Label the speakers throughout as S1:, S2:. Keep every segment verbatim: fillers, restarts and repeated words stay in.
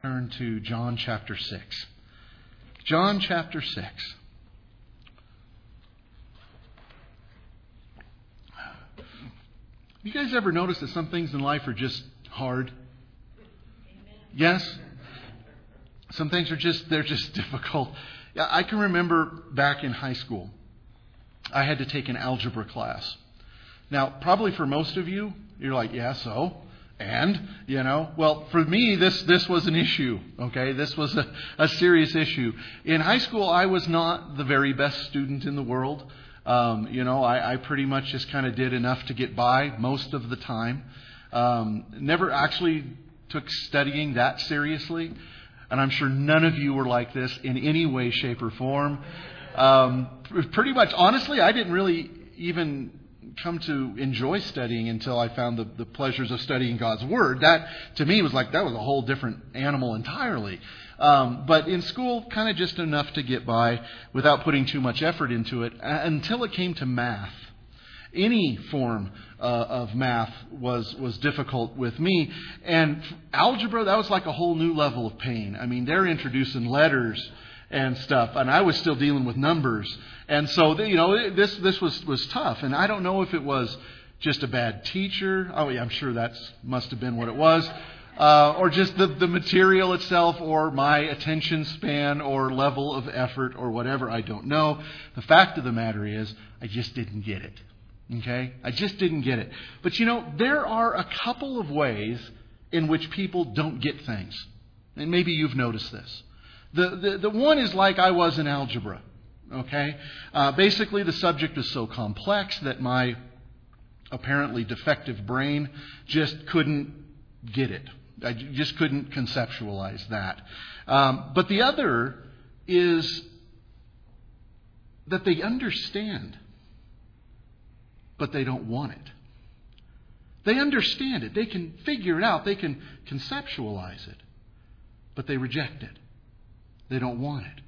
S1: Turn to John chapter six. John chapter six. You guys ever notice that some things in life are just hard? Yes? Some things are just, they're just difficult. Yeah, I can remember back in high school, I had to take an algebra class. Now, probably for most of you, you're like, yeah, so? And, you know, well, for me, this this was an issue, okay? This was a, a serious issue. In high school, I was not the very best student in the world. Um, you know, I, I pretty much just kind of did enough to get by most of the time. Um, never actually took studying that seriously. And I'm sure none of you were like this in any way, shape, or form. Um, pretty much, honestly, I didn't really even come to enjoy studying until I found the, the pleasures of studying God's Word. That, to me, was like, that was a whole different animal entirely. Um, but in school, kind of just enough to get by without putting too much effort into it until it came to math. Any form uh, of math was was difficult with me. And algebra, that was like a whole new level of pain. I mean, they're introducing letters and stuff, and I was still dealing with numbers. And so, you know, this this was, was tough. And I don't know if it was just a bad teacher. Oh, yeah, I'm sure that must have been what it was. Uh, or just the, the material itself, or my attention span, or level of effort, or whatever. I don't know. The fact of the matter is, I just didn't get it. Okay? I just didn't get it. But you know, there are a couple of ways in which people don't get things. And maybe you've noticed this. The, the, the one is like I was in algebra. Okay? Uh, basically, the subject is so complex that my apparently defective brain just couldn't get it. I just couldn't conceptualize that. Um, but the other is that they understand, but they don't want it. They understand it. They can figure it out. They can conceptualize it, but they reject it. They don't want it.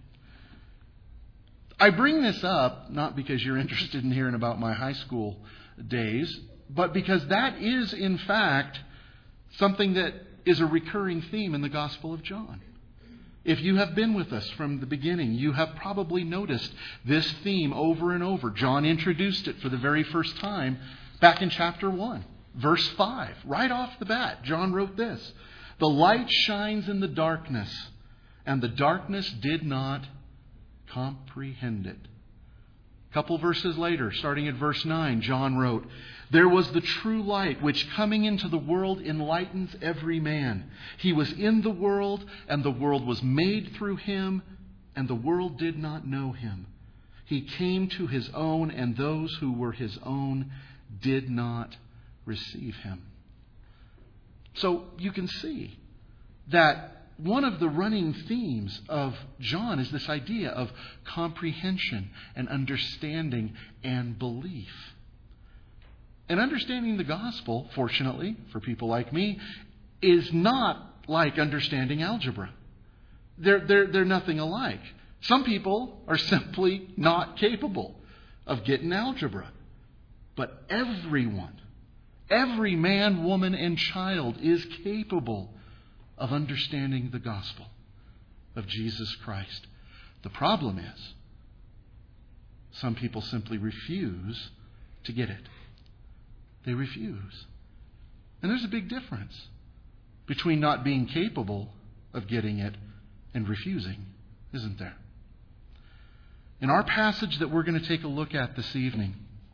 S1: I bring this up not because you're interested in hearing about my high school days, but because that is, in fact, something that is a recurring theme in the Gospel of John. If you have been with us from the beginning, you have probably noticed this theme over and over. John introduced it for the very first time back in chapter one, verse five. Right off the bat, John wrote this: "The light shines in the darkness, and the darkness did not comprehend it." A couple verses later, starting at verse nine, John wrote, "There was the true light, which coming into the world enlightens every man. He was in the world, and the world was made through him, and the world did not know him. He came to his own, and those who were his own did not receive him." So you can see that one of the running themes of John is this idea of comprehension and understanding and belief. And understanding the gospel, fortunately for people like me, is not like understanding algebra. They're, they're, they're nothing alike. Some people are simply not capable of getting algebra. But everyone, every man, woman, and child is capable of understanding the gospel of Jesus Christ. The problem is, some people simply refuse to get it. They refuse. And there's a big difference between not being capable of getting it and refusing, isn't there? In our passage that we're going to take a look at this evening,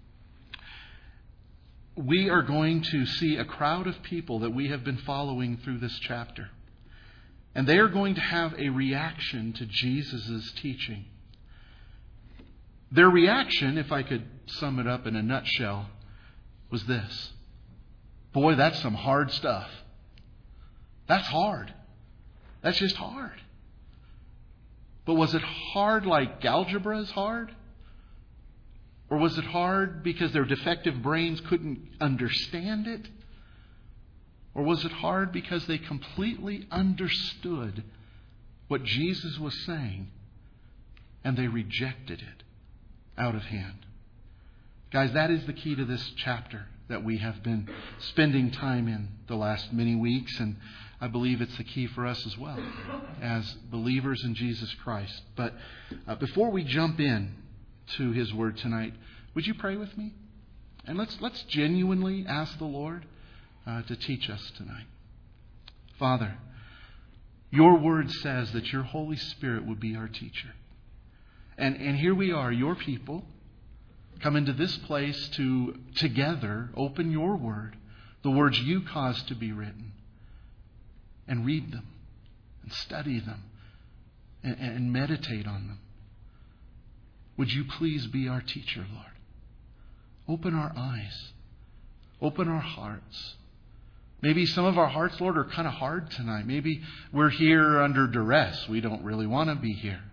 S1: we are going to see a crowd of people that we have been following through this chapter. And they are going to have a reaction to Jesus' teaching. Their reaction, if I could sum it up in a nutshell, was this: "Boy, that's some hard stuff. That's hard. That's just hard." But was it hard like algebra is hard? Or was it hard because their defective brains couldn't understand it? Or was it hard because they completely understood what Jesus was saying and they rejected it out of hand? Guys, that is the key to this chapter that we have been spending time in the last many weeks. And I believe it's the key for us as well as believers in Jesus Christ. But uh, before we jump in to His Word tonight, would you pray with me? And let's let's genuinely ask the Lord uh, to teach us tonight. Father, Your Word says that Your Holy Spirit would be our teacher. And, and here we are, Your people, come into this place to together open Your Word, the words You caused to be written, and read them, and study them, and, and meditate on them. Would You please be our teacher, Lord? Open our eyes. Open our hearts. Maybe some of our hearts, Lord, are kind of hard tonight. Maybe we're here under duress. We don't really want to be here.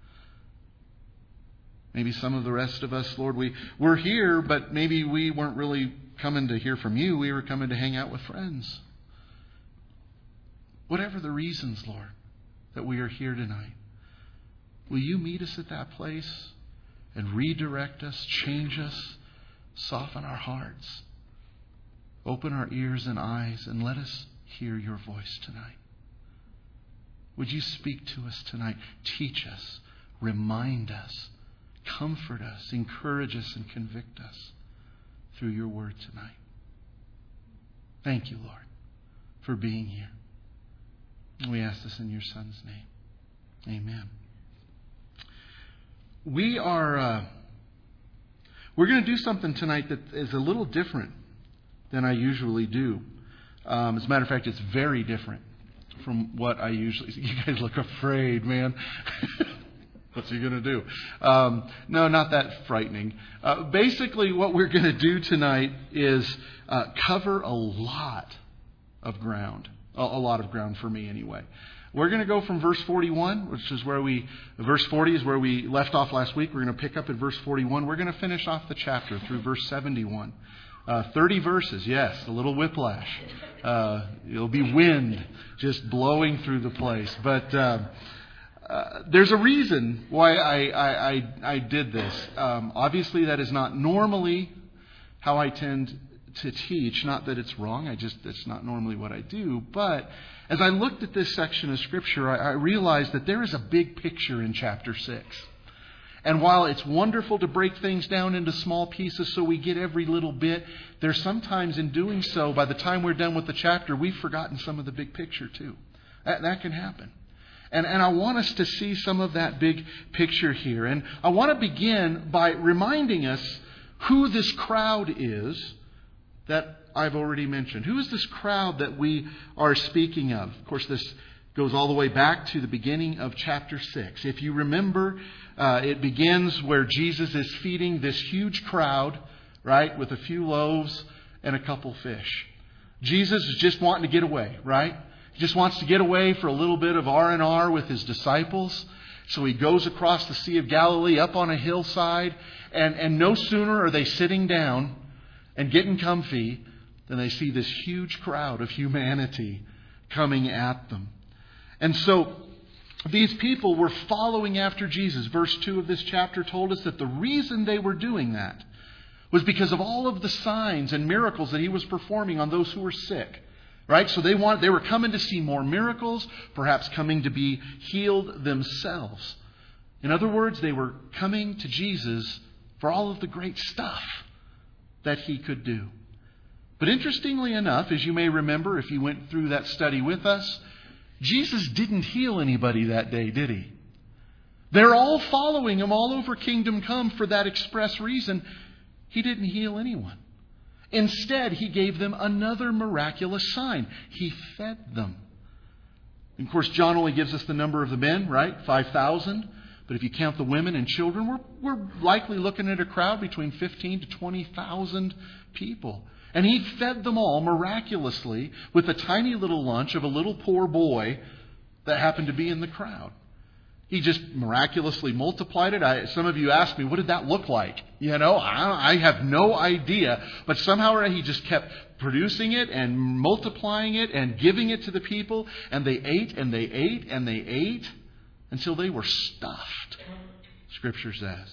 S1: Maybe some of the rest of us, Lord, we, we're here, but maybe we weren't really coming to hear from You. We were coming to hang out with friends. Whatever the reasons, Lord, that we are here tonight, will You meet us at that place and redirect us, change us, soften our hearts, open our ears and eyes, and let us hear Your voice tonight. Would You speak to us tonight? Teach us, remind us, comfort us, encourage us, and convict us through Your Word tonight. Thank You, Lord, for being here. And we ask this in Your Son's name. Amen. We are uh, we're going to do something tonight that is a little different than I usually do. Um, as a matter of fact, it's very different from what I usually. You guys look afraid, man. What's He going to do? Um, no, not that frightening. Uh, basically, what we're going to do tonight is uh, cover a lot of ground. A, a lot of ground for me, anyway. We're going to go from verse forty-one, which is where we, verse forty is where we left off last week. We're going to pick up at verse forty-one. We're going to finish off the chapter through verse seventy-one. Uh, thirty verses, yes, a little whiplash. Uh, it'll be wind just blowing through the place. But uh, uh, there's a reason why I, I, I, I did this. Um, obviously, that is not normally how I tend to teach. Not that it's wrong. I just, that's not normally what I do. But as I looked at this section of Scripture, I, I realized that there is a big picture in chapter six. And while it's wonderful to break things down into small pieces so we get every little bit, there's sometimes in doing so, by the time we're done with the chapter, we've forgotten some of the big picture too. That, that can happen. And, and I want us to see some of that big picture here. And I want to begin by reminding us who this crowd is that I've already mentioned. Who is this crowd that we are speaking of? Of course, this goes all the way back to the beginning of chapter six. If you remember, uh, it begins where Jesus is feeding this huge crowd, right, with a few loaves and a couple fish. Jesus is just wanting to get away, right? He just wants to get away for a little bit of R and R with His disciples. So He goes across the Sea of Galilee up on a hillside, and, and no sooner are they sitting down and getting comfy than they see this huge crowd of humanity coming at them. And so these people were following after Jesus. Verse two of this chapter told us that the reason they were doing that was because of all of the signs and miracles that He was performing on those who were sick. Right? So they want, they were coming to see more miracles, perhaps coming to be healed themselves. In other words, they were coming to Jesus for all of the great stuff that He could do. But interestingly enough, as you may remember if you went through that study with us, Jesus didn't heal anybody that day, did He? They're all following Him all over Kingdom Come for that express reason. He didn't heal anyone. Instead, He gave them another miraculous sign. He fed them. And of course, John only gives us the number of the men, right? five thousand. But if you count the women and children, we're, we're likely looking at a crowd between fifteen to twenty thousand people. And He fed them all miraculously with a tiny little lunch of a little poor boy that happened to be in the crowd. He just miraculously multiplied it. I, some of you asked me, what did that look like? You know, I, I have no idea. But somehow He just kept producing it and multiplying it and giving it to the people. And they ate and they ate and they ate until they were stuffed, Scripture says.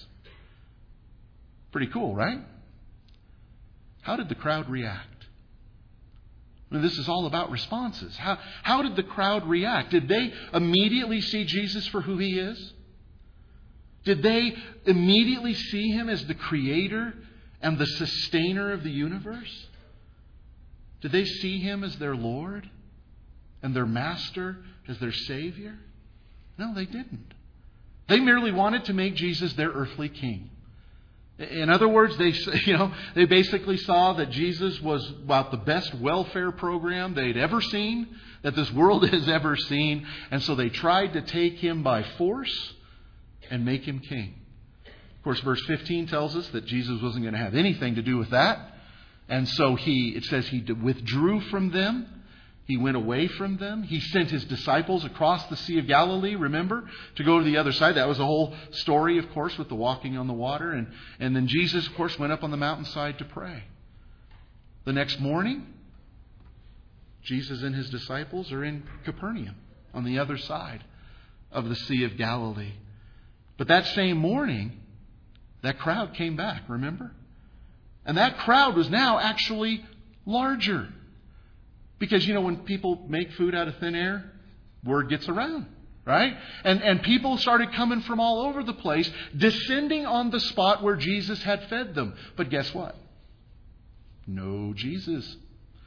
S1: Pretty cool, right? How did the crowd react? I mean, this is all about responses. How, how did the crowd react? Did they immediately see Jesus for who He is? Did they immediately see Him as the creator and the sustainer of the universe? Did they see Him as their Lord and their Master, as their Savior? No, they didn't. They merely wanted to make Jesus their earthly king. In other words, they, you know, they basically saw that Jesus was about the best welfare program they'd ever seen, that this world has ever seen, and so they tried to take Him by force and make Him king. Of course, verse fifteen tells us that Jesus wasn't going to have anything to do with that. And so he, it says he withdrew from them. He went away from them. He sent His disciples across the Sea of Galilee, remember, to go to the other side. That was a whole story, of course, with the walking on the water. And, and then Jesus, of course, went up on the mountainside to pray. The next morning, Jesus and His disciples are in Capernaum on the other side of the Sea of Galilee. But that same morning, that crowd came back, remember? And that crowd was now actually larger. Because, you know, when people make food out of thin air, word gets around, right? And, and people started coming from all over the place, descending on the spot where Jesus had fed them. But guess what? No Jesus.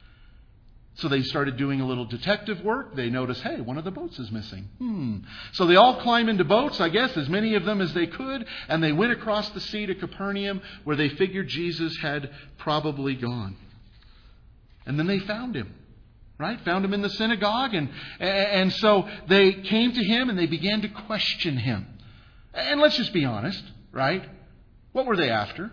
S1: So they started doing a little detective work. They noticed, hey, one of the boats is missing. Hmm. So they all climb into boats, I guess, as many of them as they could. And they went across the sea to Capernaum, where they figured Jesus had probably gone. And then they found Him. Right? Found Him in the synagogue. And, and so they came to Him and they began to question Him. And let's just be honest, right? What were they after?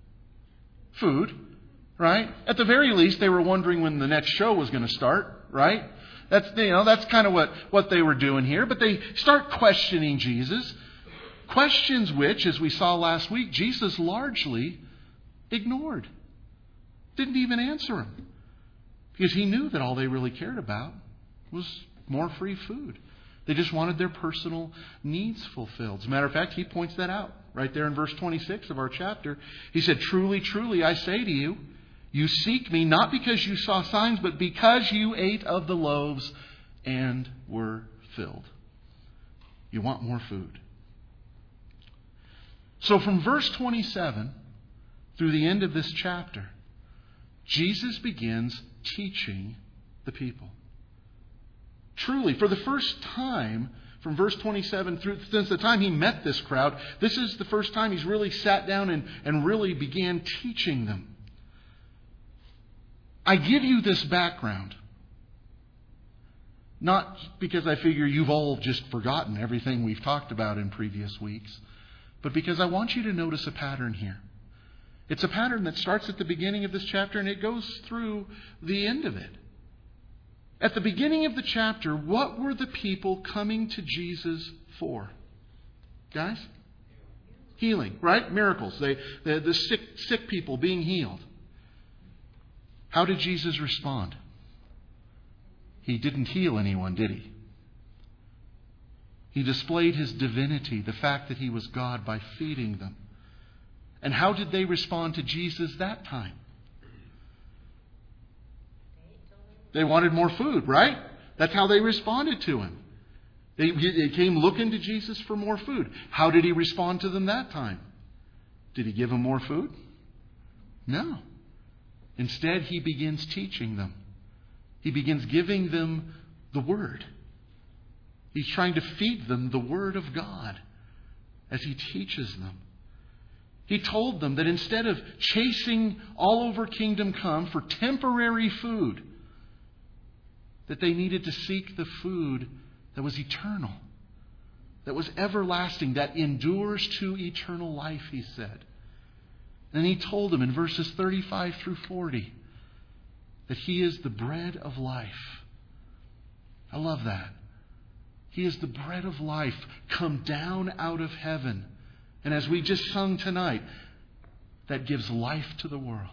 S1: Food, right? At the very least, they were wondering when the next show was going to start, right? That's, you know, that's kind of what, what they were doing here. But they start questioning Jesus. Questions which, as we saw last week, Jesus largely ignored. Didn't even answer them. Because He knew that all they really cared about was more free food. They just wanted their personal needs fulfilled. As a matter of fact, He points that out right there in verse twenty-six of our chapter. He said, "Truly, truly, I say to you, you seek Me not because you saw signs, but because you ate of the loaves and were filled." You want more food. So from verse twenty-seven through the end of this chapter, Jesus begins teaching the people. Truly, for the first time, from verse twenty-seven through, since the time He met this crowd, this is the first time He's really sat down and, and really began teaching them. I give you this background, not because I figure you've all just forgotten everything we've talked about in previous weeks, but because I want you to notice a pattern here. It's a pattern that starts at the beginning of this chapter and it goes through the end of it. At the beginning of the chapter, what were the people coming to Jesus for? Guys? Healing, right? Miracles. They, the the sick, sick people being healed. How did Jesus respond? He didn't heal anyone, did He? He displayed His divinity, the fact that He was God, by feeding them. And how did they respond to Jesus that time? They wanted more food, right? That's how they responded to Him. They, they came looking to Jesus for more food. How did He respond to them that time? Did He give them more food? No. Instead, He begins teaching them. He begins giving them the Word. He's trying to feed them the Word of God as He teaches them. He told them that instead of chasing all over Kingdom Come for temporary food, that they needed to seek the food that was eternal, that was everlasting, that endures to eternal life, He said. And He told them in verses thirty-five through forty that He is the bread of life. I love that. He is the bread of life come down out of heaven. And as we just sung tonight, that gives life to the world.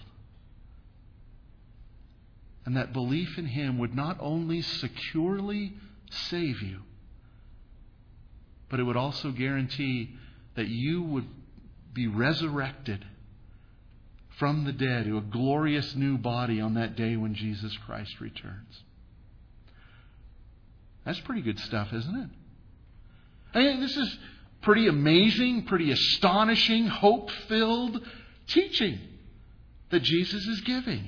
S1: And that belief in Him would not only securely save you, but it would also guarantee that you would be resurrected from the dead to a glorious new body on that day when Jesus Christ returns. That's pretty good stuff, isn't it? I mean, this is pretty amazing, pretty astonishing, hope-filled teaching that Jesus is giving.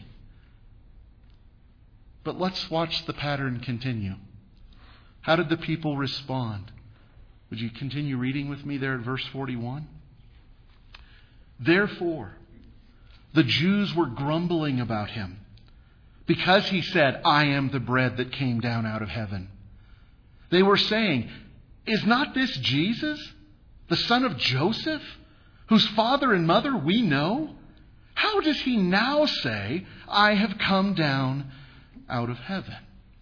S1: But let's watch the pattern continue. How did the people respond? Would you continue reading with me there at verse forty-one? Therefore, the Jews were grumbling about him because he said, I am the bread that came down out of heaven. They were saying, is not this Jesus, the son of Joseph, whose father and mother we know? How does he now say, I have come down out of heaven?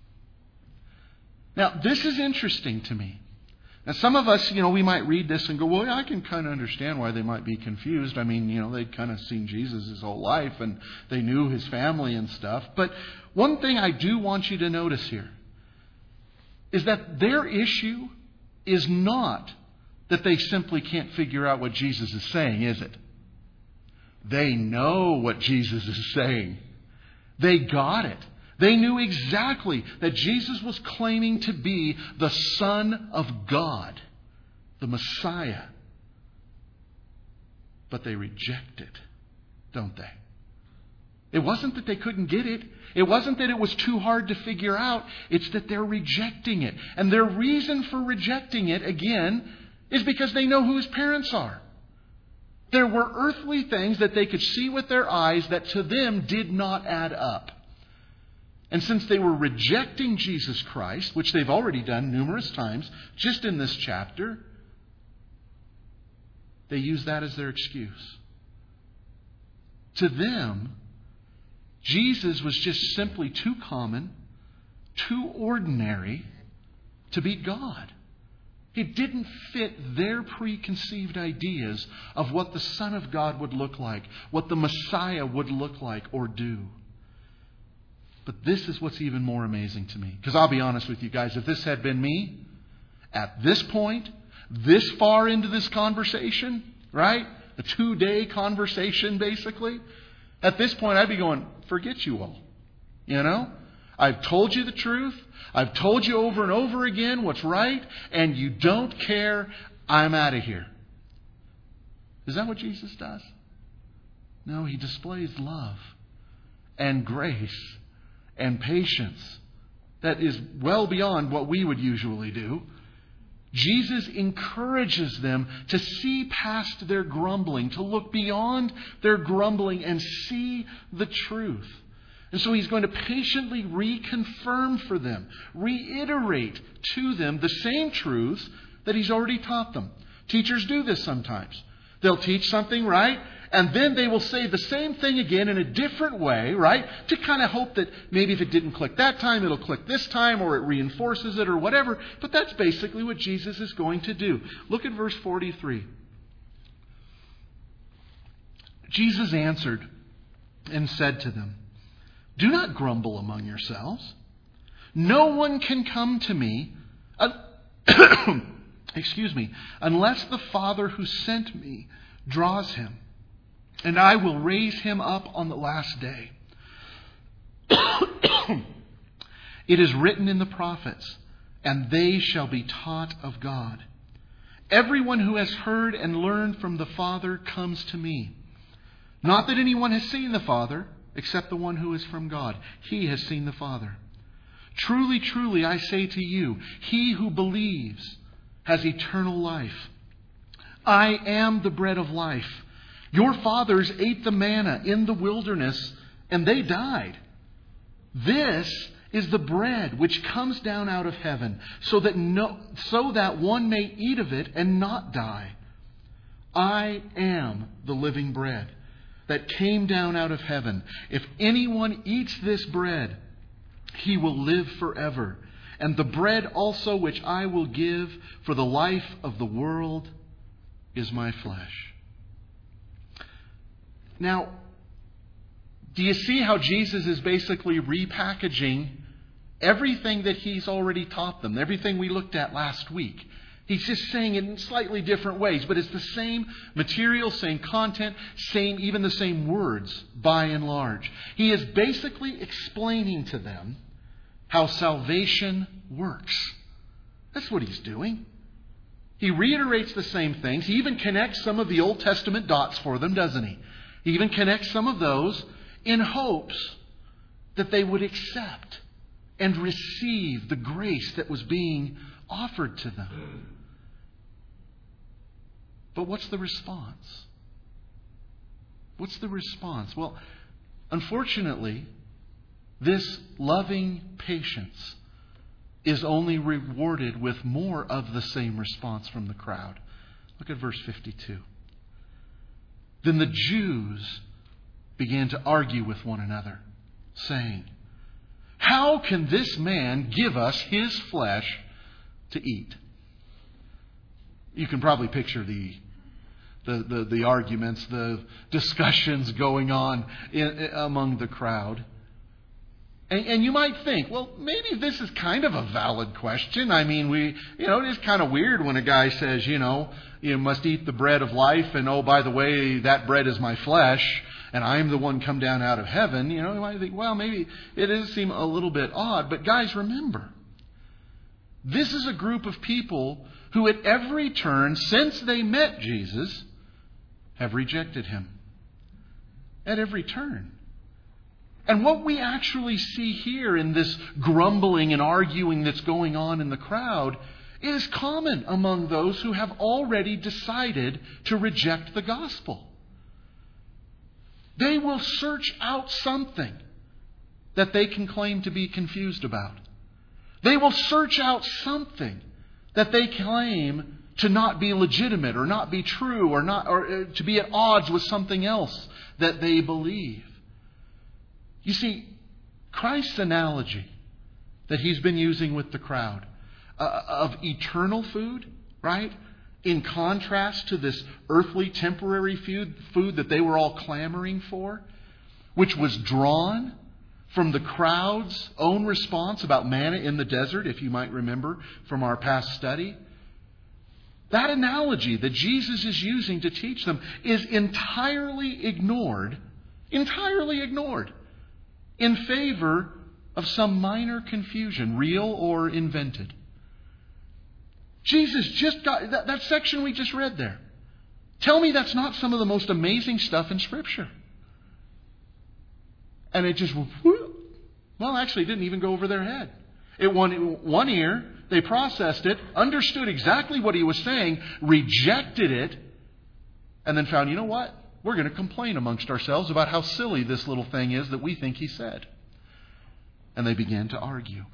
S1: Now, this is interesting to me. Now, some of us, you know, we might read this and go, well, I can kind of understand why they might be confused. I mean, you know, they'd kind of seen Jesus his whole life and they knew his family and stuff. But one thing I do want you to notice here is that their issue is not that they simply can't figure out what Jesus is saying, is it? They know what Jesus is saying. They got it. They knew exactly that Jesus was claiming to be the Son of God, the Messiah. But they reject it, don't they? It wasn't that they couldn't get it. It wasn't that it was too hard to figure out. It's that they're rejecting it. And their reason for rejecting it, again, is because they know who his parents are. There were earthly things that they could see with their eyes that to them did not add up. And since they were rejecting Jesus Christ, which they've already done numerous times, just in this chapter, they use that as their excuse. To them, Jesus was just simply too common, too ordinary to be God. It didn't fit their preconceived ideas of what the Son of God would look like, what the Messiah would look like or do. But this is what's even more amazing to me. Because I'll be honest with you guys, if this had been me, at this point, this far into this conversation, right? A two-day conversation, basically. At this point, I'd be going, forget you all. You know? I've told you the truth. I've told you over and over again what's right. And you don't care. I'm out of here. Is that what Jesus does? No, he displays love and grace and patience that is well beyond what we would usually do. Jesus encourages them to see past their grumbling, to look beyond their grumbling and see the truth. And so he's going to patiently reconfirm for them, reiterate to them the same truths that he's already taught them. Teachers do this sometimes. They'll teach something, right? And then they will say the same thing again in a different way, right? To kind of hope that maybe if it didn't click that time, it'll click this time, or it reinforces it or whatever. But that's basically what Jesus is going to do. Look at verse forty-three. Jesus answered and said to them, do not grumble among yourselves. No one can come to me, uh, excuse me, unless the Father who sent me draws him. And I will raise him up on the last day. It is written in the prophets, and they shall be taught of God. Everyone who has heard and learned from the Father comes to me. Not that anyone has seen the Father, except the one who is from God. He has seen the Father. Truly, truly, I say to you, he who believes has eternal life. I am the bread of life. Your fathers ate the manna in the wilderness, and they died. This is the bread which comes down out of heaven, so that no, so that one may eat of it and not die. I am the living bread that came down out of heaven. If anyone eats this bread, he will live forever. And the bread also which I will give for the life of the world is my flesh. Now, do you see how Jesus is basically repackaging everything that he's already taught them, everything we looked at last week? He's just saying it in slightly different ways, but it's the same material, same content, same, even the same words, by and large. He is basically explaining to them how salvation works. That's what he's doing. He reiterates the same things. He even connects some of the Old Testament dots for them, doesn't he? He even connects some of those in hopes that they would accept and receive the grace that was being offered to them. But what's the response? What's the response? Well, unfortunately, this loving patience is only rewarded with more of the same response from the crowd. Look at verse fifty-two. Then the Jews began to argue with one another, saying, "How can this man give us his flesh to eat?" You can probably picture the the, the, the arguments, the discussions going on in, among the crowd. And, and you might think, well, maybe this is kind of a valid question. I mean, we, you know, it is kind of weird when a guy says, you know, you must eat the bread of life, and oh, by the way, that bread is my flesh, and I am the one come down out of heaven. You know, you might think, well, maybe it does seem a little bit odd. But guys, remember, this is a group of people who at every turn since they met Jesus have rejected him. At every turn. And what we actually see here in this grumbling and arguing that's going on in the crowd is common among those who have already decided to reject the gospel. They will search out something that they can claim to be confused about. They will search out something that they claim to not be legitimate or not be true or not or to be at odds with something else that they believe. You see, Christ's analogy that he's been using with the crowd uh, of eternal food, right? In contrast to this earthly temporary food, food that they were all clamoring for, which was drawn from the crowd's own response about manna in the desert, if you might remember from our past study. That analogy that Jesus is using to teach them is entirely ignored, entirely ignored, in favor of some minor confusion, real or invented. Jesus just got that, that section we just read there. Tell me that's not some of the most amazing stuff in Scripture. And it just, well, actually, it didn't even go over their head. It went one ear, they processed it, understood exactly what he was saying, rejected it, and then found, you know what? We're going to complain amongst ourselves about how silly this little thing is that we think he said. And they began to argue.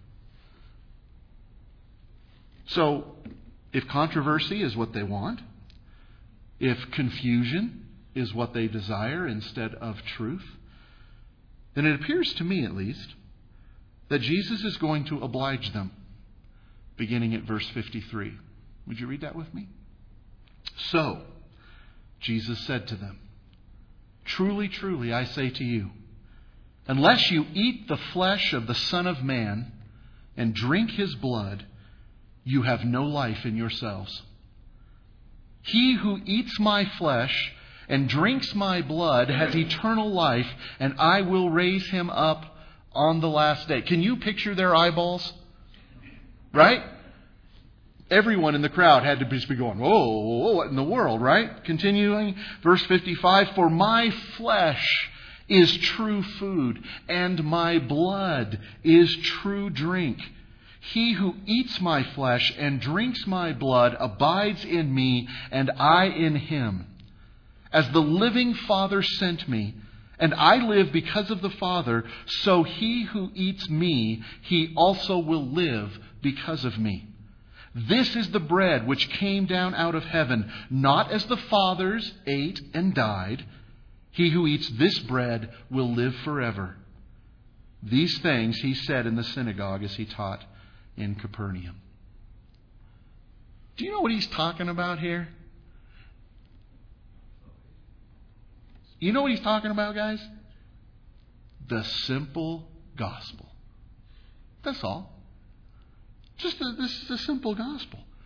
S1: So, if controversy is what they want, if confusion is what they desire instead of truth, then it appears to me at least that Jesus is going to oblige them, beginning at verse fifty-three. Would you read that with me? So, Jesus said to them, "Truly, truly, I say to you, unless you eat the flesh of the Son of Man and drink his blood, you have no life in yourselves. He who eats my flesh and drinks my blood has eternal life, and I will raise him up on the last day." Can you picture their eyeballs? Right? Everyone in the crowd had to just be going, whoa, whoa, whoa, what in the world, right? Continuing, verse fifty-five, "For my flesh is true food, and my blood is true drink. He who eats my flesh and drinks my blood abides in me, and I in him. As the living Father sent me, and I live because of the Father, so he who eats me, he also will live because of me. This is the bread which came down out of heaven, not as the fathers ate and died. He who eats this bread will live forever." These things he said in the synagogue as he taught in Capernaum. Do you know what he's talking about here? You know what he's talking about, guys? The simple gospel. That's all. Just a, this is a simple gospel.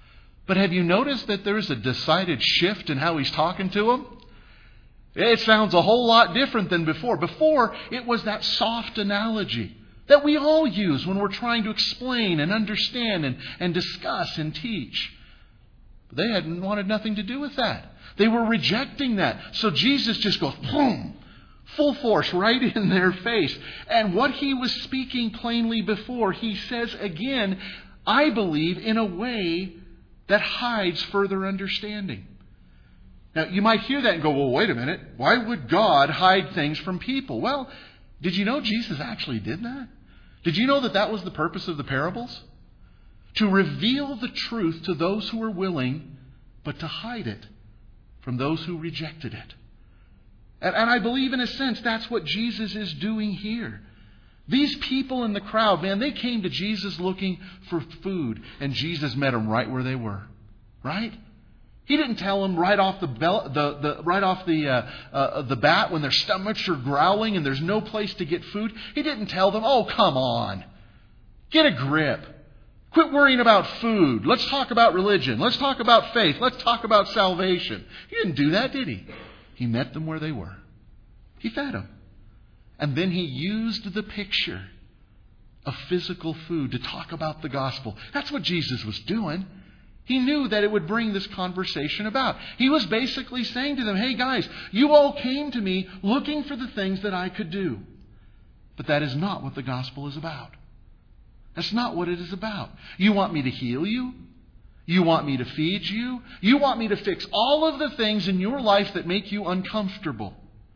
S1: But have you noticed that there is a decided shift in how he's talking to them? It sounds a whole lot different than before. Before, it was that soft analogy that we all use when we're trying to explain and understand and, and discuss and teach. But they had wanted nothing to do with that. They were rejecting that. So Jesus just goes, boom, full force right in their face. And what he was speaking plainly before, he says again, I believe, in a way that hides further understanding. Now, you might hear that and go, well, wait a minute. Why would God hide things from people? Well, did you know Jesus actually did that? Did you know that that was the purpose of the parables? To reveal the truth to those who were willing, but to hide it from those who rejected it. And, and I believe in a sense that's what Jesus is doing here. These people in the crowd, man, they came to Jesus looking for food, and Jesus met them right where they were. Right? He didn't tell them right off the bell, the, the right off the uh, uh, the bat when their stomachs are growling and there's no place to get food. He didn't tell them, "Oh, come on, get a grip, quit worrying about food. Let's talk about religion. Let's talk about faith. Let's talk about salvation." He didn't do that, did he? He met them where they were. He fed them, and then he used the picture of physical food to talk about the gospel. That's what Jesus was doing. He knew that it would bring this conversation about. He was basically saying to them, hey guys, you all came to me looking for the things that I could do. But that is not what the gospel is about. That's not what it is about. You want me to heal you? You want me to feed you? You want me to fix all of the things in your life that make you uncomfortable.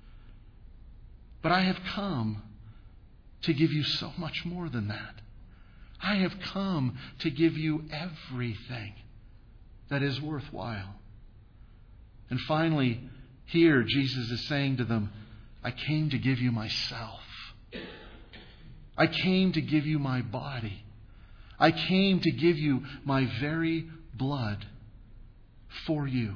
S1: But I have come to give you so much more than that. I have come to give you everything that is worthwhile. And finally, here Jesus is saying to them, I came to give you myself. I came to give you my body. I came to give you my very blood for you.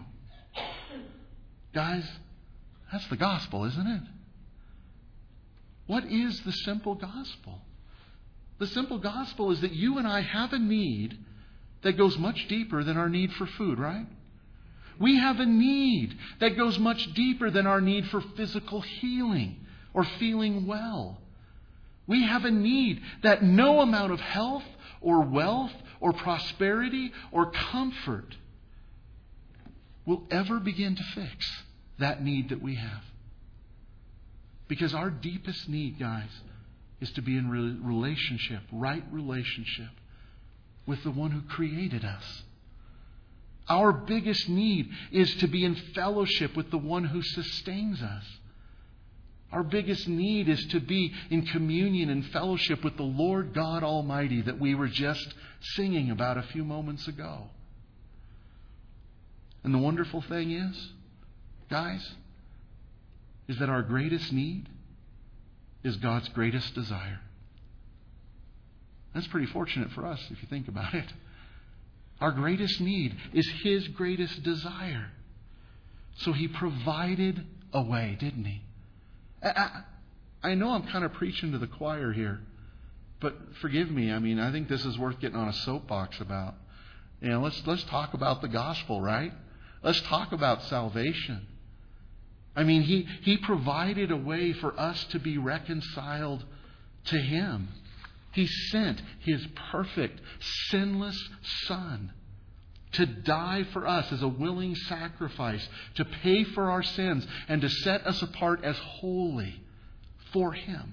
S1: Guys, that's the gospel, isn't it? What is the simple gospel? The simple gospel is that you and I have a need that goes much deeper than our need for food, right? We have a need that goes much deeper than our need for physical healing or feeling well. We have a need that no amount of health or wealth or prosperity or comfort will ever begin to fix that need that we have. Because our deepest need, guys, is to be in relationship, right relationship with the one who created us. Our biggest need is to be in fellowship with the one who sustains us. Our biggest need is to be in communion and fellowship with the Lord God Almighty that we were just singing about a few moments ago. And the wonderful thing is, guys, is that our greatest need is God's greatest desire. That's pretty fortunate for us if you think about it. Our greatest need is His greatest desire. So He provided a way, didn't He? I, I know I'm kind of preaching to the choir here, but forgive me. I mean, I think this is worth getting on a soapbox about. You know, let's let's talk about the gospel, right? Let's talk about salvation. I mean, He He provided a way for us to be reconciled to Him. He sent His perfect, sinless Son to die for us as a willing sacrifice, to pay for our sins, and to set us apart as holy for Him.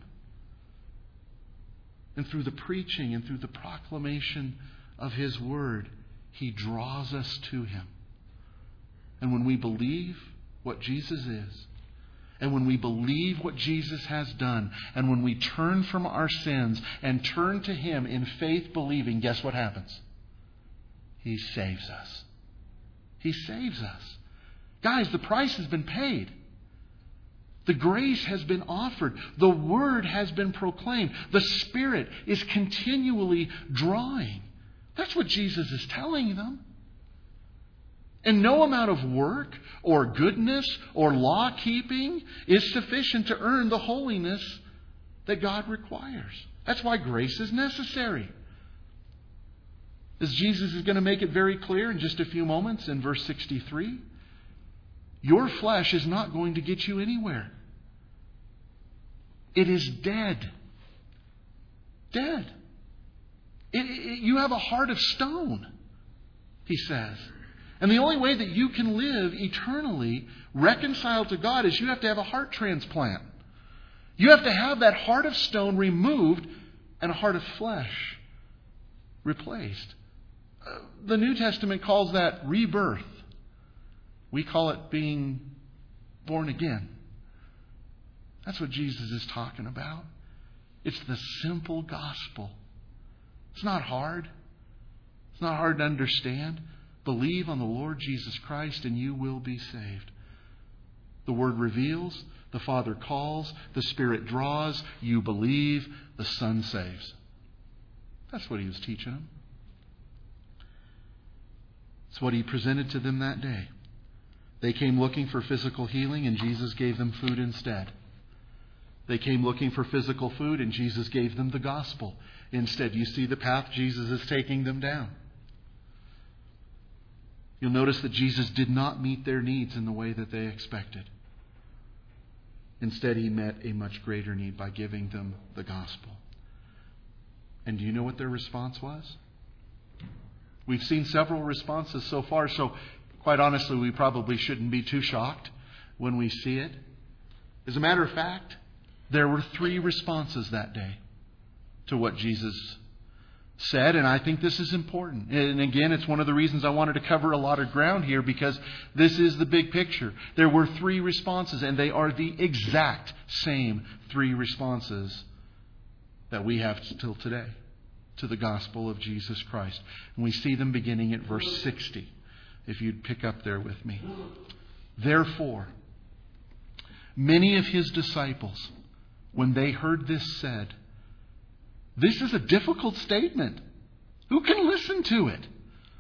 S1: And through the preaching and through the proclamation of His Word, He draws us to Him. And when we believe what Jesus is, and when we believe what Jesus has done, and when we turn from our sins and turn to Him in faith believing, guess what happens? He saves us. He saves us. Guys, the price has been paid. The grace has been offered. The Word has been proclaimed. The Spirit is continually drawing. That's what Jesus is telling them. And no amount of work or goodness or law keeping is sufficient to earn the holiness that God requires. That's why grace is necessary. As Jesus is going to make it very clear in just a few moments in verse sixty-three, your flesh is not going to get you anywhere. It is dead. Dead. It, it, you have a heart of stone, he says. And the only way that you can live eternally reconciled to God is you have to have a heart transplant. You have to have that heart of stone removed and a heart of flesh replaced. Uh, the New Testament calls that rebirth. We call it being born again. That's what Jesus is talking about. It's the simple gospel. It's not hard. It's not hard to understand. Believe on the Lord Jesus Christ and you will be saved. The Word reveals, the Father calls, the Spirit draws, you believe, the Son saves. That's what he was teaching them. It's what he presented to them that day. They came looking for physical healing and Jesus gave them food instead. They came looking for physical food and Jesus gave them the gospel instead. You see the path Jesus is taking them down. You'll notice that Jesus did not meet their needs in the way that they expected. Instead, he met a much greater need by giving them the gospel. And do you know what their response was? We've seen several responses so far, so quite honestly, we probably shouldn't be too shocked when we see it. As a matter of fact, there were three responses that day to what Jesus said, and I think this is important. And again, it's one of the reasons I wanted to cover a lot of ground here, because this is the big picture. There were three responses, and they are the exact same three responses that we have till today to the gospel of Jesus Christ. And we see them beginning at verse sixty, if you'd pick up there with me. Therefore, many of his disciples, when they heard this, said, this is a difficult statement. Who can listen to it?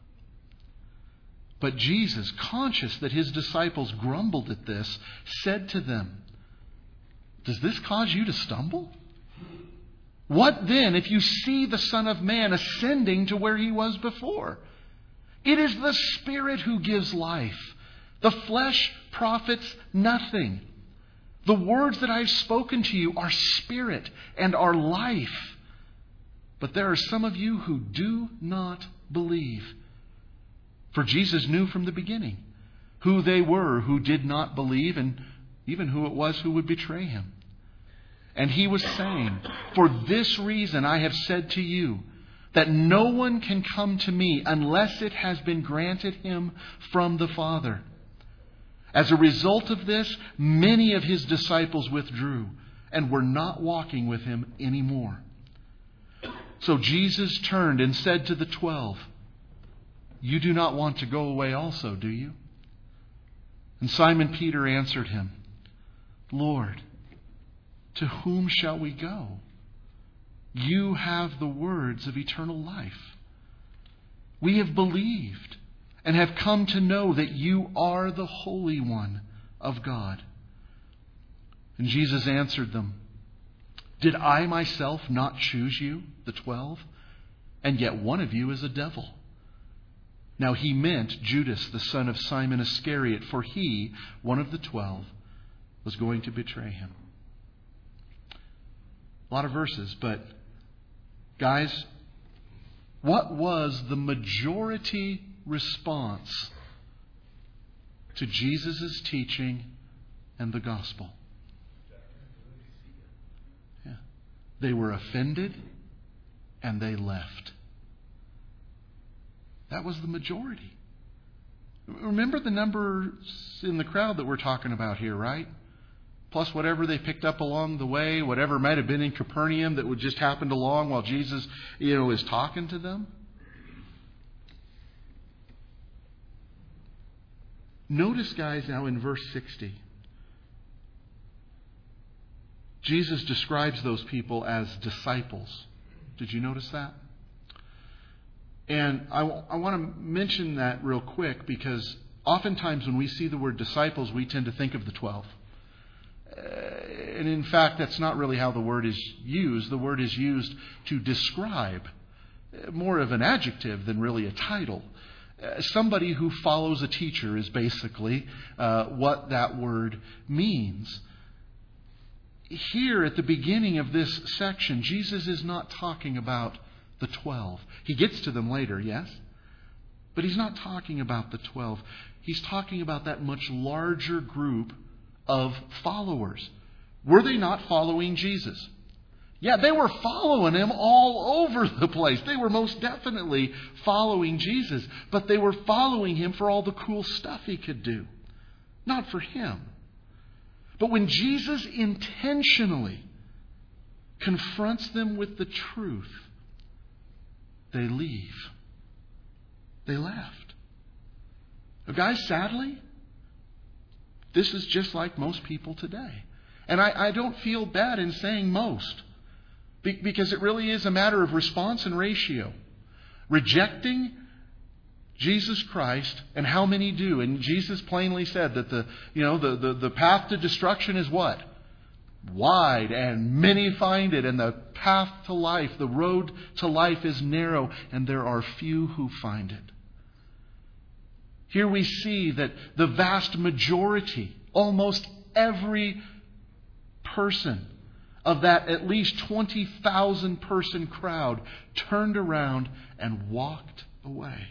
S1: But Jesus, conscious that his disciples grumbled at this, said to them, does this cause you to stumble? What then if you see the Son of Man ascending to where he was before? It is the Spirit who gives life. The flesh profits nothing. The words that I've spoken to you are spirit and are life. But there are some of you who do not believe. For Jesus knew from the beginning who they were who did not believe, and even who it was who would betray him. And he was saying, for this reason I have said to you, that no one can come to me unless it has been granted him from the Father. As a result of this, many of his disciples withdrew and were not walking with him anymore. So Jesus turned and said to the twelve, you do not want to go away also, do you? And Simon Peter answered him, Lord, to whom shall we go? You have the words of eternal life. We have believed and have come to know that you are the Holy One of God. And Jesus answered them, did I myself not choose you, the twelve? And yet one of you is a devil. Now he meant Judas, the son of Simon Iscariot, for he, one of the twelve, was going to betray him. A lot of verses, but guys, what was the majority response to Jesus' teaching and the gospel? Yeah. They were offended and they left. That was the majority. Remember the numbers in the crowd that we're talking about here, right? Plus whatever they picked up along the way, whatever might have been in Capernaum that would just happened along while Jesus, you know, is talking to them. Notice, guys, now in verse sixty, Jesus describes those people as disciples. Did you notice that? And I, I want to mention that real quick, because oftentimes when we see the word disciples, we tend to think of the twelve. Uh, and in fact, that's not really how the word is used. The word is used to describe more of an adjective than really a title. Uh, somebody who follows a teacher is basically uh, what that word means. Here at the beginning of this section, Jesus is not talking about the twelve. He gets to them later, yes? But he's not talking about the twelve. He's talking about that much larger group of followers. Were they not following Jesus? Yeah, they were following him all over the place. They were most definitely following Jesus. But they were following him for all the cool stuff he could do. Not for him. But when Jesus intentionally confronts them with the truth, they leave. They left. Now, guys, sadly, this is just like most people today. And I, I don't feel bad in saying most. Because it really is a matter of response and ratio. Rejecting Jesus Christ, and how many do? And Jesus plainly said that the you know the, the, the path to destruction is what? Wide, and many find it, and the path to life, the road to life is narrow, and there are few who find it. Here we see that the vast majority, almost every person of that at least twenty thousand person crowd, turned around and walked away.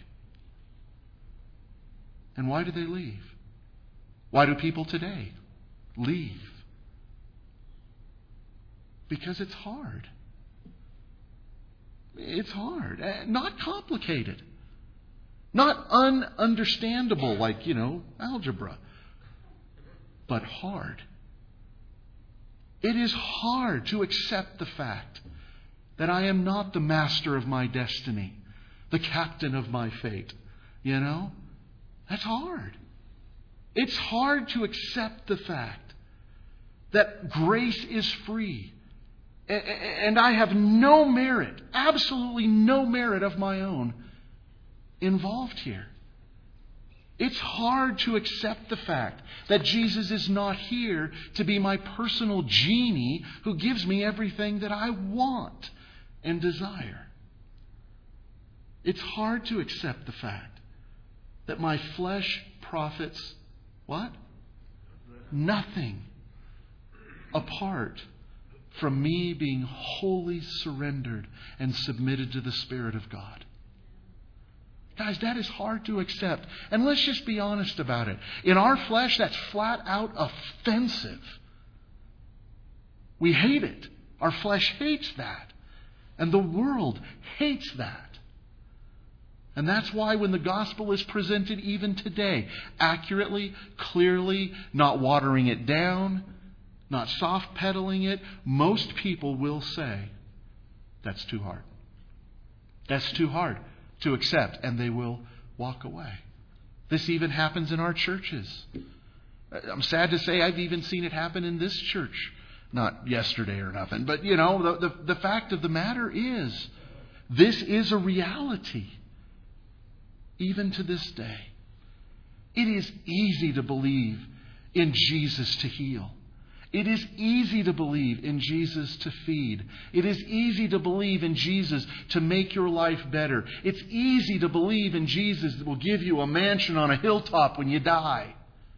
S1: And why do they leave? Why do people today leave? Because it's hard. It's hard. Not complicated. Not ununderstandable like, you know, algebra. But hard. It is hard to accept the fact that I am not the master of my destiny, the captain of my fate. You know? That's hard. It's hard to accept the fact that grace is free. And I have no merit, absolutely no merit of my own involved here. It's hard to accept the fact that Jesus is not here to be my personal genie who gives me everything that I want and desire. It's hard to accept the fact that my flesh profits what? Nothing apart from me being wholly surrendered and submitted to the Spirit of God. Guys, that is hard to accept. And let's just be honest about it. In our flesh, that's flat out offensive. We hate it. Our flesh hates that. And the world hates that. And that's why when the gospel is presented even today, accurately, clearly, not watering it down, not soft pedaling it, most people will say, that's too hard. That's too hard to accept, and they will walk away. This even happens in our churches. I'm sad to say I've even seen it happen in this church. Not yesterday or nothing, but you know, the, the, the fact of the matter is, this is a reality. Even to this day. It is easy to believe in Jesus to heal. It is easy to believe in Jesus to feed. It is easy to believe in Jesus to make your life better. It's easy to believe in Jesus that will give you a mansion on a hilltop when you die.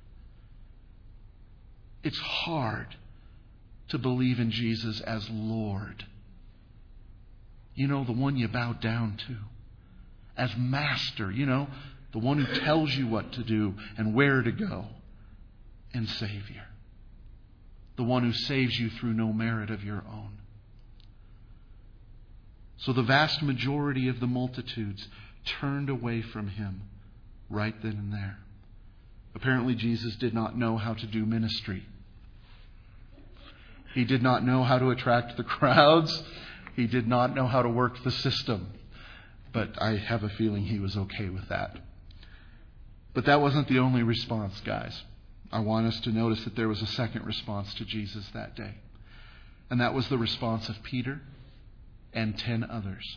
S1: It's hard to believe in Jesus as Lord. You know, the one you bow down to. As Master, you know, the one who tells you what to do and where to go. And Savior. The one who saves you through no merit of your own. So the vast majority of the multitudes turned away from him right then and there. Apparently Jesus did not know how to do ministry. He did not know how to attract the crowds. He did not know how to work the system. But I have a feeling he was okay with that. But that wasn't the only response, guys. I want us to notice that there was a second response to Jesus that day. And that was the response of Peter and ten others.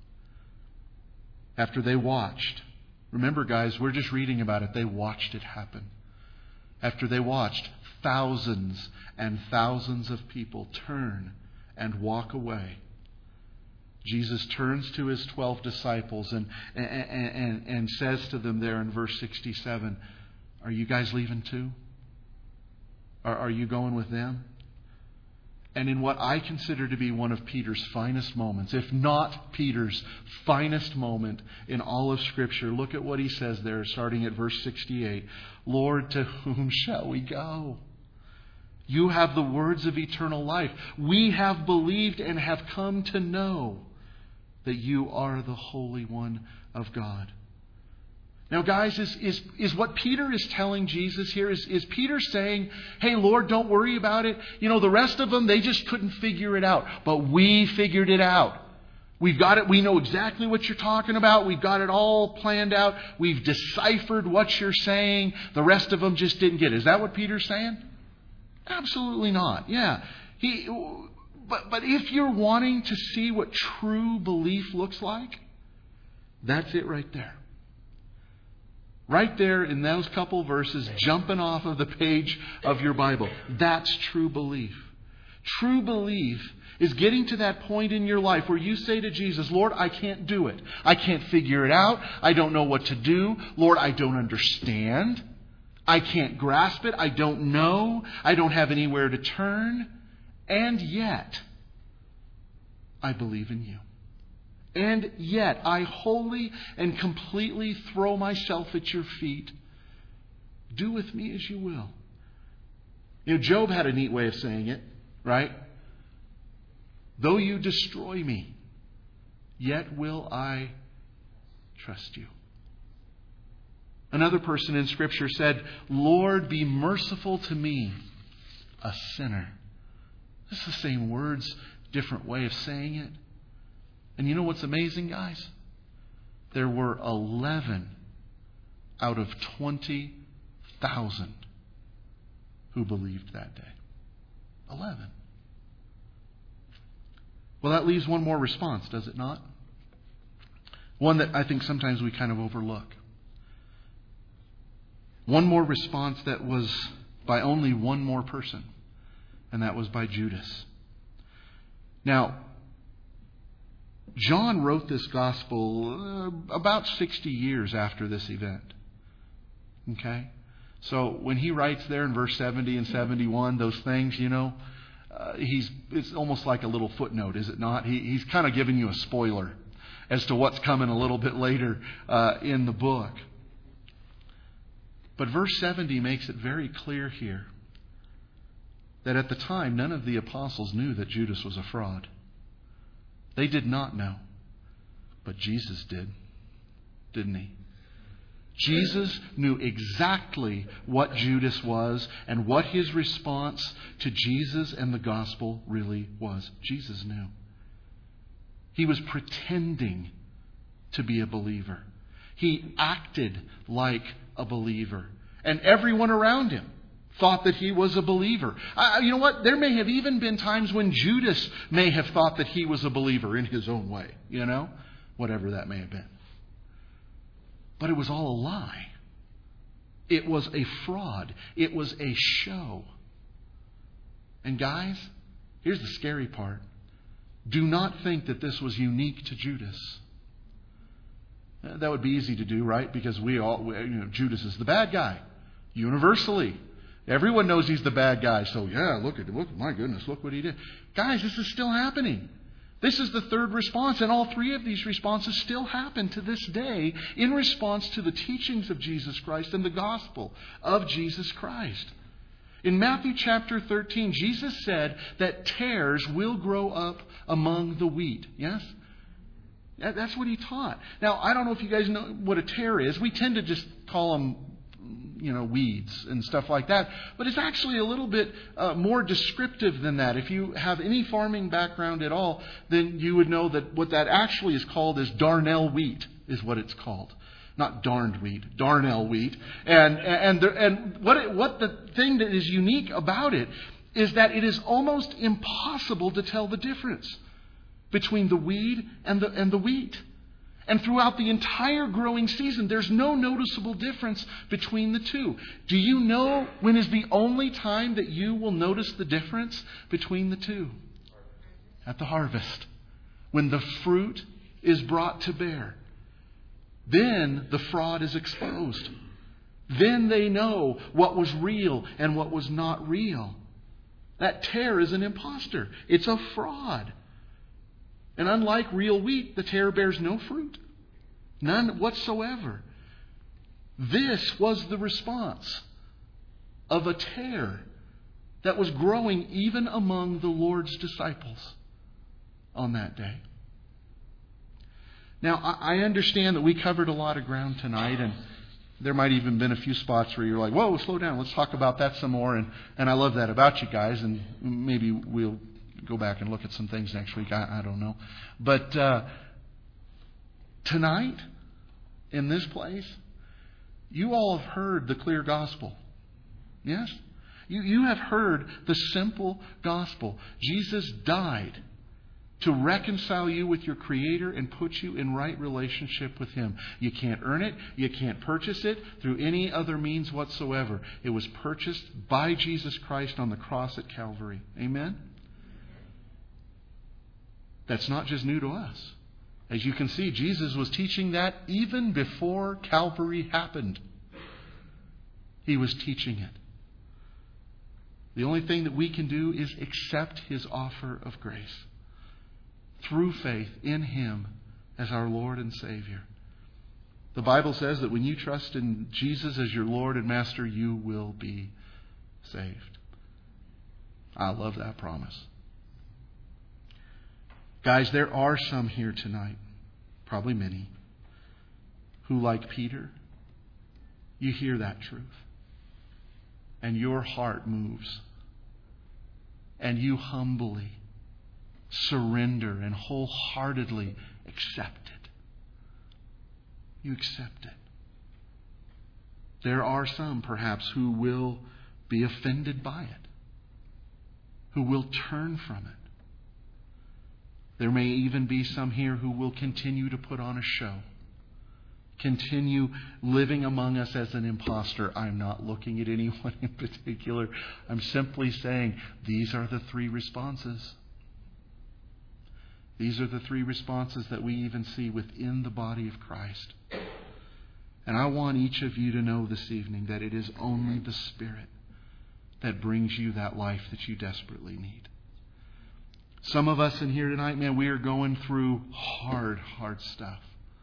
S1: After they watched. Remember, guys, we're just reading about it. They watched it happen. After they watched, thousands and thousands of people turn and walk away. Jesus turns to his twelve disciples and, and, and, and says to them there in verse sixty-seven, are you guys leaving too? Are, are you going with them? And in what I consider to be one of Peter's finest moments, if not Peter's finest moment in all of Scripture, look at what he says there, starting at verse sixty-eight. Lord, to whom shall we go? You have the words of eternal life. We have believed and have come to know that you are the Holy One of God. Now, guys, is, is, is what Peter is telling Jesus here, is, is Peter saying, hey, Lord, don't worry about it. You know, the rest of them, they just couldn't figure it out. But we figured it out. We've got it. We know exactly what you're talking about. We've got it all planned out. We've deciphered what you're saying. The rest of them just didn't get it. Is that what Peter's saying? Absolutely not. Yeah. He, but, but if you're wanting to see what true belief looks like, that's it right there. Right there in those couple verses, jumping off of the page of your Bible. That's true belief. True belief is getting to that point in your life where you say to Jesus, Lord, I can't do it. I can't figure it out. I don't know what to do. Lord, I don't understand. I can't grasp it. I don't know. I don't have anywhere to turn. And yet, I believe in you. And yet, I wholly and completely throw myself at your feet. Do with me as you will. You know, Job had a neat way of saying it, right? Though you destroy me, yet will I trust you. Another person in Scripture said, Lord, be merciful to me, a sinner. It's the same words, different way of saying it. And you know what's amazing, guys? There were eleven out of twenty thousand who believed that day. eleven. Well, that leaves one more response, does it not? One that I think sometimes we kind of overlook. One more response that was by only one more person, and that was by Judas. Now, John wrote this gospel uh, about sixty years after this event. Okay? So when he writes there in verse seventy and seventy-one, those things, you know, uh, he's it's almost like a little footnote, is it not? He, he's kind of giving you a spoiler as to what's coming a little bit later uh, in the book. But verse seventy makes it very clear here that at the time, none of the apostles knew that Judas was a fraud. They did not know. But Jesus did, didn't he? Jesus knew exactly what Judas was and what his response to Jesus and the gospel really was. Jesus knew. He was pretending to be a believer. He acted like a believer. And everyone around him thought that he was a believer. Uh, you know what? There may have even been times when Judas may have thought that he was a believer in his own way. You know? Whatever that may have been. But it was all a lie. It was a fraud. It was a show. And guys, here's the scary part. Do not think that this was unique to Judas. That would be easy to do, right? Because we all, you know, Judas is the bad guy. Universally. Everyone knows he's the bad guy. So, yeah, look at look, my goodness, look what he did. Guys, this is still happening. This is the third response, and all three of these responses still happen to this day in response to the teachings of Jesus Christ and the gospel of Jesus Christ. In Matthew chapter thirteen, Jesus said that tares will grow up among the wheat. Yes? That's what he taught. Now, I don't know if you guys know what a tare is. We tend to just call them, you know, weeds and stuff like that. But it's actually a little bit uh, more descriptive than that. If you have any farming background at all, then you would know that what that actually is called is darnel wheat, is what it's called. Not darned wheat, darnel wheat. And and there, and what it, what the thing that is unique about it is that it is almost impossible to tell the difference between the weed and the and the wheat. And throughout the entire growing season, there's no noticeable difference between the two. Do you know when is the only time that you will notice the difference between the two? At the harvest. when the fruit is brought to bear, then the fraud is exposed. Then they know what was real and what was not real. That tare is an imposter. It's a fraud. And unlike real wheat, the tare bears no fruit. None whatsoever. This was the response of a tare that was growing even among the Lord's disciples on that day. Now, I understand that we covered a lot of ground tonight, and there might even been a few spots where you're like, whoa, slow down, let's talk about that some more. And, and I love that about you guys, and maybe we'll go back and look at some things next week. I, I don't know. But uh, tonight, in this place, you all have heard the clear gospel. Yes? You, you have heard the simple gospel. Jesus died to reconcile you with your Creator and put you in right relationship with Him. You can't earn it. You can't purchase it through any other means whatsoever. It was purchased by Jesus Christ on the cross at Calvary. Amen? That's not just new to us. As you can see, Jesus was teaching that even before Calvary happened. He was teaching it. The only thing that we can do is accept His offer of grace through faith in Him as our Lord and Savior. The Bible says that when you trust in Jesus as your Lord and Master, you will be saved. I love that promise. Guys, there are some here tonight, probably many, who, like Peter, you hear that truth. And your heart moves. And you humbly surrender and wholeheartedly accept it. You accept it. There are some, perhaps, who will be offended by it, who will turn from it. There may even be some here who will continue to put on a show, continue living among us as an imposter. I'm not looking at anyone in particular. I'm simply saying these are the three responses. These are the three responses that we even see within the body of Christ. And I want each of you to know this evening that it is only the Spirit that brings you that life that you desperately need. Some of us in here tonight, man, we are going through hard, hard stuff.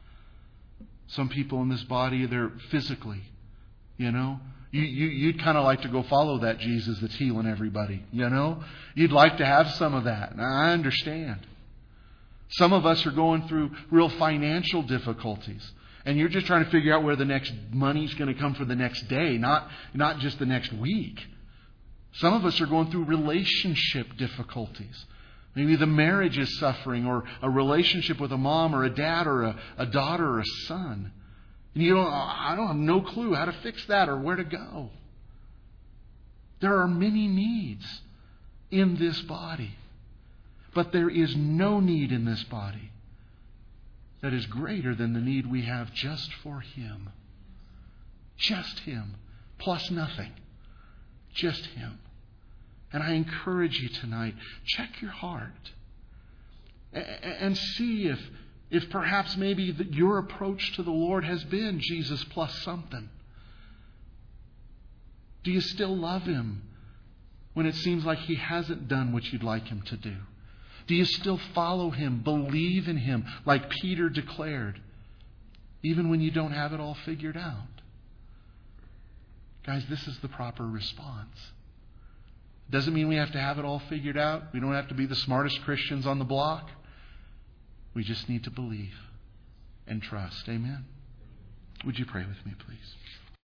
S1: Some people in this body, they're physically, you know. You, you, you'd kind of like to go follow that Jesus that's healing everybody, you know. You'd like to have some of that. And I understand. Some of us are going through real financial difficulties. And you're just trying to figure out where the next money's going to come for the next day, not, not just the next week. Some of us are going through relationship difficulties. Maybe the marriage is suffering, or a relationship with a mom or a dad or a, a daughter or a son. And you don't, I don't have no clue how to fix that or where to go. There are many needs in this body. But there is no need in this body that is greater than the need we have just for Him. Just Him. Plus nothing. Just Him. And I encourage you tonight, check your heart. And see if, if perhaps maybe that your approach to the Lord has been Jesus plus something. Do you still love Him when it seems like He hasn't done what you'd like Him to do? Do you still follow Him, believe in Him, like Peter declared, even when you don't have it all figured out? Guys, this is the proper response. Doesn't mean we have to have it all figured out. We don't have to be the smartest Christians on the block. We just need to believe and trust. Amen? Would you pray with me, please?